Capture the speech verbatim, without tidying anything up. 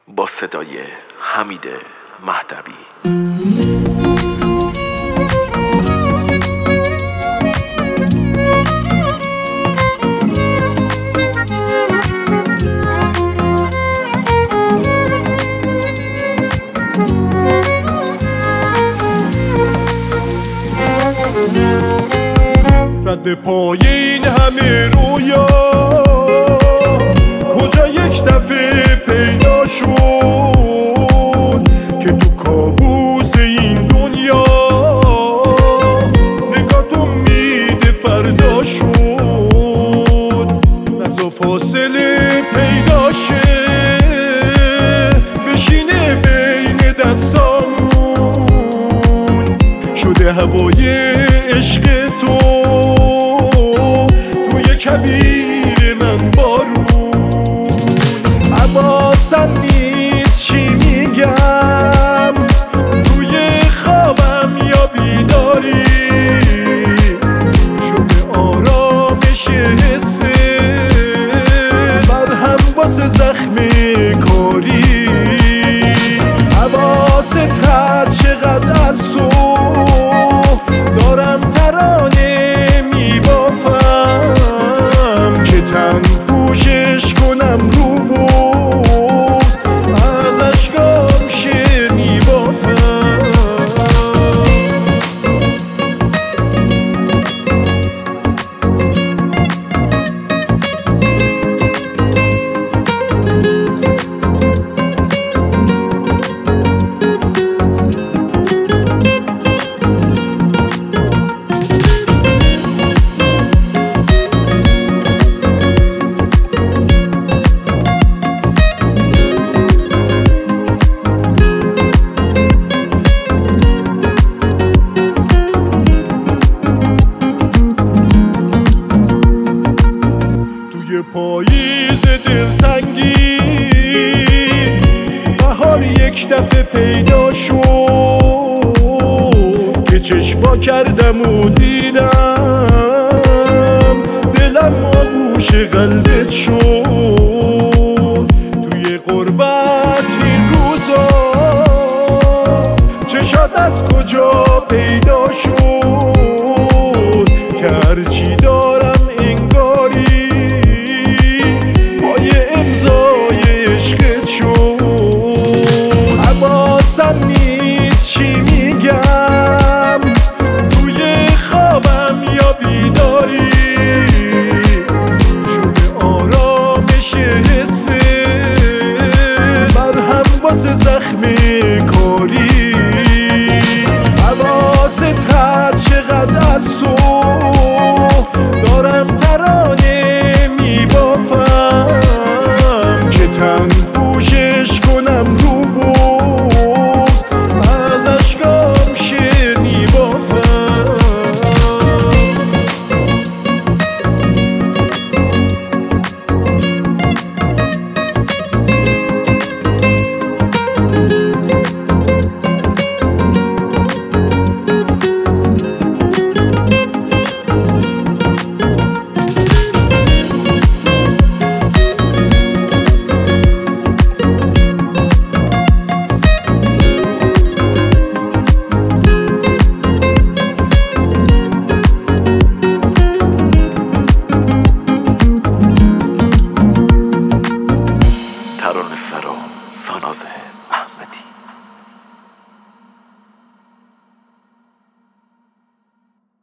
با صدای حمید مهدوی. رد پای این همه رویا کجا یک دفعه پیدا شد که تو کابوس این دنیا نگاه تو میده فردا شد. نزا فاصله پیدا شه بشینه بین دستامون شده هوای عشق تو توی کویر من بارون. حواسم نیست چی میگم توی خوابم یا بیداری شده آرامش حسه مرهم واسه زخم کاری. حواست هست چقدر از تو دارم ترانه میبافم که تن پوشش کنم رو بوز از اشکام شعر میبافم. پاییز دلتنگی بهار یک دفعه پیدا شد که چشما کردم و دیدم دلم آغوش قلبت شد. توی غربت این روزا چشات از کجا پیدا شد که هرچی دارم انگاری حواسم نیست چی میگم توی خوابم یا بیداری شده آرامش حسه مرهم واسه زخم کاری. حواست هست چقدر از تو دارم ترانه میبافم که تن پوشش کنم رو بوز از اشکام شعر میبافم. ترانه سرا سانازه.